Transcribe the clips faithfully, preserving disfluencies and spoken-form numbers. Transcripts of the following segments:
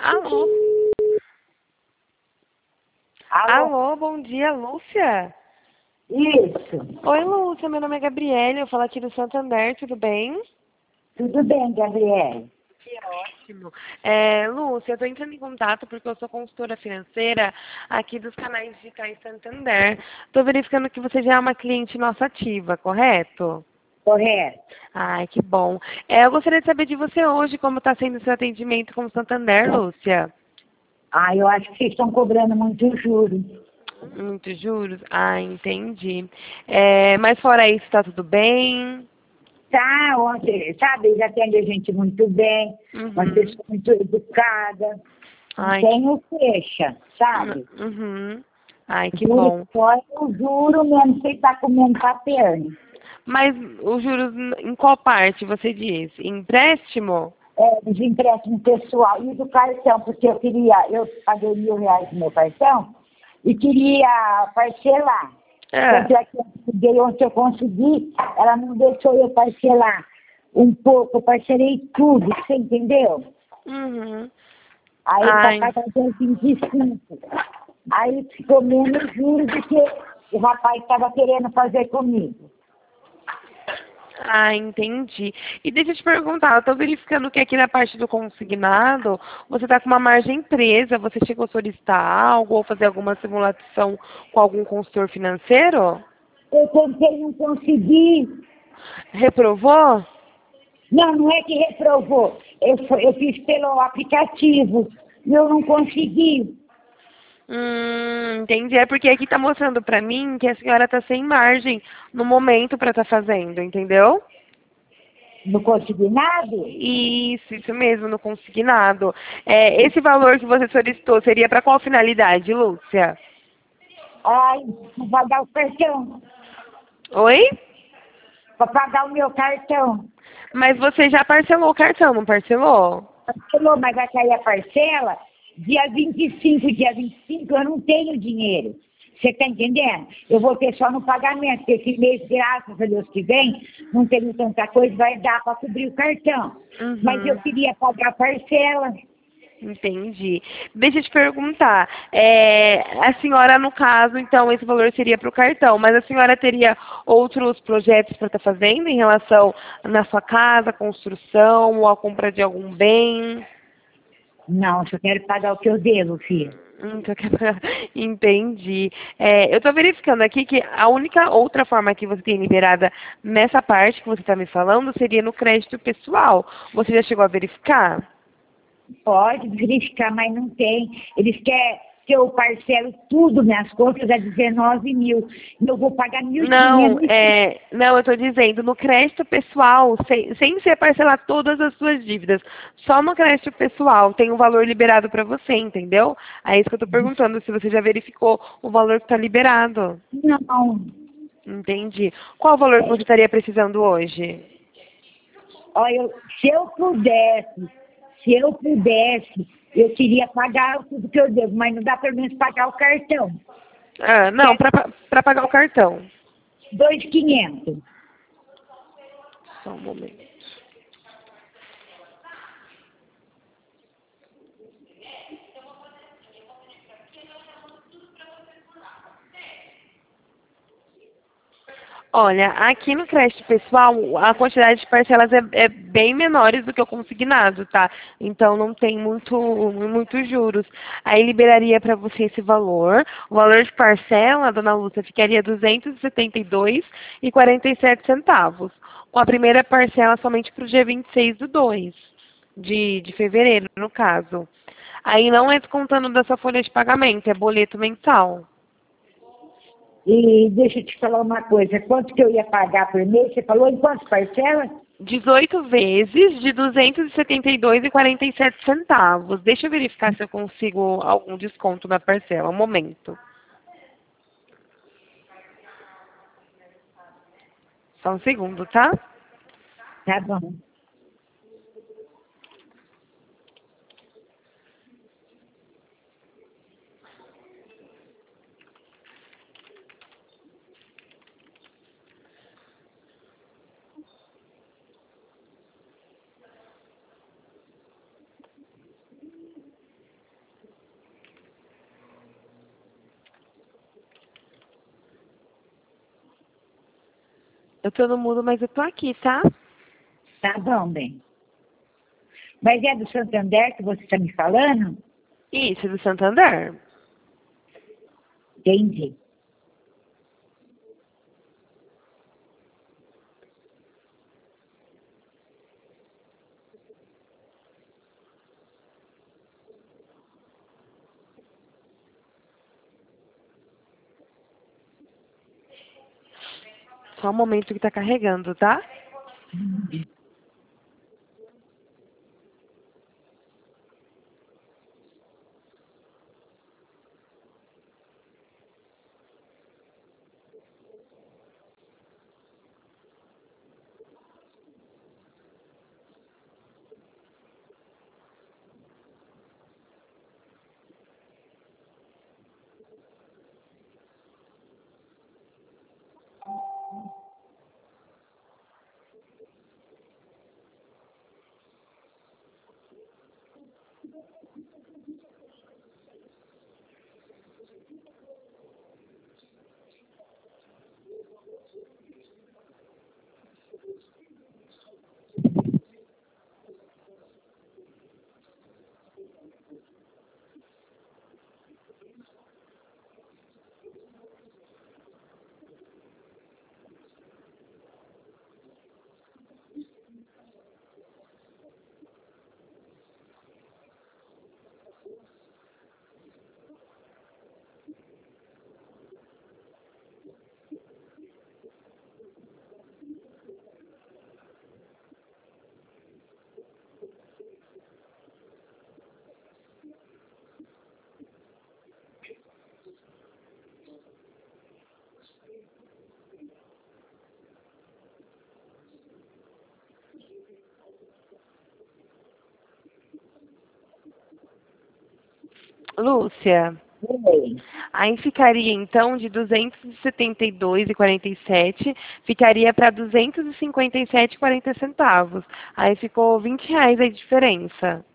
Alô? Alô? Alô, bom dia, Lúcia? Isso. Oi, Lúcia, meu nome é Gabriele, eu falo aqui do Santander, tudo bem? Tudo bem, Gabriele? Que ótimo. É, Lúcia, eu estou entrando em contato porque eu sou consultora financeira aqui dos canais digitais Santander. Estou verificando que você já é uma cliente nossa ativa, correto? Correto. Ai, que bom. É, eu gostaria de saber de você hoje como está sendo o seu atendimento com o Santander, Lúcia. Ah, eu acho que vocês estão cobrando muito juros. Muitos juros? Ah, entendi. É, mas fora isso, está tudo bem? Tá, ontem, sabe, eles atendem a gente muito bem, uma Uhum. pessoa muito educada, não Ai, que... tem o queixa, sabe? Uhum. Ai, que Juro bom. só, eu juro mesmo que você está comendo pra perna. Mas os juros em qual parte você diz? Empréstimo? É, dos empréstimos pessoal e do cartão, porque eu queria, eu paguei mil reais no meu cartão e queria parcelar. É. Tanto é que eu peguei onde eu consegui, ela não deixou eu parcelar um pouco, eu parcelei tudo, você entendeu? Uhum. Aí está Ai, pagando vinte e cinco. Aí ficou menos juros do que o rapaz estava querendo fazer comigo. ah, entendi. E deixa eu te perguntar, eu estou verificando que aqui na parte do consignado, você está com uma margem presa, você chegou a solicitar algo ou fazer alguma simulação com algum consultor financeiro? Eu tentei, não consegui. Reprovou? Não, não é que reprovou. Eu, fo- eu fiz pelo aplicativo e eu não consegui. Hum, entendi. É porque aqui está mostrando para mim que a senhora está sem margem no momento para estar fazendo, entendeu? Não consegui nada. Isso, isso mesmo, no consignado. É, esse valor que você solicitou seria para qual finalidade, Lúcia? Ai, vou pagar o cartão. Oi? Para pagar o meu cartão. Mas você já parcelou o cartão, não parcelou? Parcelou, mas vai cair a parcela dia vinte e cinco, dia vinte e cinco eu não tenho dinheiro. Você está entendendo? Eu vou ter só no pagamento, porque esse mês, graças a Deus que vem, não tenho tanta coisa, vai dar para cobrir o cartão. Mas eu Uhum. queria pagar a parcela. Entendi. Deixa eu te perguntar. É, a senhora, no caso, então, esse valor seria para o cartão, mas a senhora teria outros projetos para estar fazendo em relação na sua casa, construção ou a compra de algum bem? Não, só quero pagar o que eu devo, filho. Hum, tô querendo- Entendi. É, eu estou verificando aqui que a única outra forma que você tem liberada nessa parte que você está me falando seria no crédito pessoal. Você já chegou a verificar? Pode verificar, mas não tem. Eles querem que eu parcelo tudo, minhas contas a dezenove mil. E eu vou pagar mil e Não, quinhentos. é, não, eu estou dizendo, no crédito pessoal, sem, sem você parcelar todas as suas dívidas, só no crédito pessoal tem um valor liberado para você, entendeu? É isso que eu estou perguntando, se você já verificou o valor que está liberado. Não. Entendi. Qual o valor que você estaria precisando hoje? Olha, eu- se eu pudesse, se eu pudesse, eu queria pagar tudo que eu devo, mas não dá pelo menos pagar o cartão. Ah, Que não, é para pagar o cartão. dois mil e quinhentos. Só um momento. Olha, aqui no crédito pessoal, a quantidade de parcelas é, é bem menores do que o consignado, tá? Então não tem muito, muitos juros. Aí liberaria para você esse valor. O valor de parcela, dona Lúcia, ficaria duzentos e setenta e dois e quarenta e sete centavos. Com a primeira parcela somente para o dia vinte e seis do dois de, de fevereiro, no caso. Aí não é descontando da sua folha de pagamento, é boleto mensal. E deixa eu te falar uma coisa, quanto que eu ia pagar por mês? Você falou em quantas parcelas? dezoito vezes de duzentos e setenta e dois e quarenta e sete centavos. Deixa eu verificar se eu consigo algum desconto na parcela. Um momento. Só um segundo, tá? Tá bom. Eu tô no mudo, mas eu tô aqui, tá? Tá bom, bem. Mas é do Santander que você está me falando? Isso, do Santander. Entendi. Só um momento que tá carregando, tá? Lúcia, Oi. aí ficaria então de duzentos e setenta e dois e quarenta e sete, ficaria para duzentos e cinquenta e sete e quarenta centavos. Aí ficou vinte reais a diferença.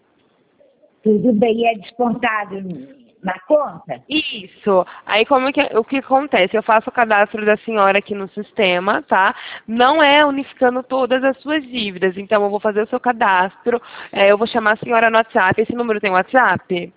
Tudo bem, é descontado na conta? Isso. Aí como é que, o que acontece? Eu faço o cadastro da senhora aqui no sistema, tá? Não é unificando todas as suas dívidas. Então eu vou fazer o seu cadastro, é, eu vou chamar a senhora no WhatsApp. Esse número tem WhatsApp?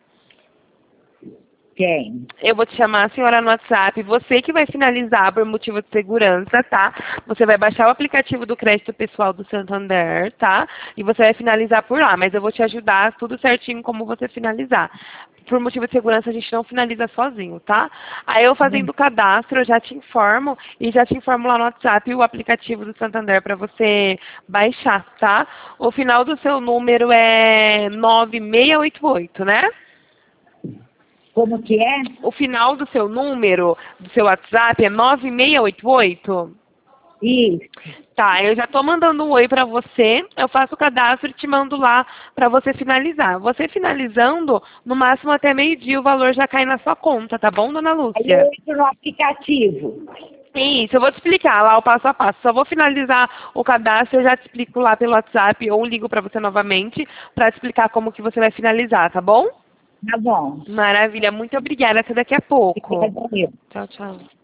Tem. Eu vou te chamar a senhora no WhatsApp, você que vai finalizar por motivo de segurança, tá? Você vai baixar o aplicativo do crédito pessoal do Santander, tá? E você vai finalizar por lá, mas eu vou te ajudar tudo certinho como você finalizar. Por motivo de segurança a gente não finaliza sozinho, tá? Aí eu fazendo o cadastro, eu já te informo e já te informo lá no WhatsApp o aplicativo do Santander para você baixar, tá? O final do seu número é nove seis oito oito, né? Como que é? O final do seu número, do seu WhatsApp, é nove seis oito oito? Isso. Tá, eu já estou mandando um oi para você, eu faço o cadastro e te mando lá para você finalizar. Você finalizando, no máximo até meio-dia o valor já cai na sua conta, tá bom, dona Aí eu Lúcia? entro no aplicativo. Isso, eu vou te explicar lá o passo a passo. Só vou finalizar o cadastro, eu já te explico lá pelo WhatsApp ou ligo para você novamente para te explicar como que você vai finalizar, tá bom? Tá bom. Maravilha, muito obrigada. Até daqui a pouco. Obrigada, eu. Tchau, tchau.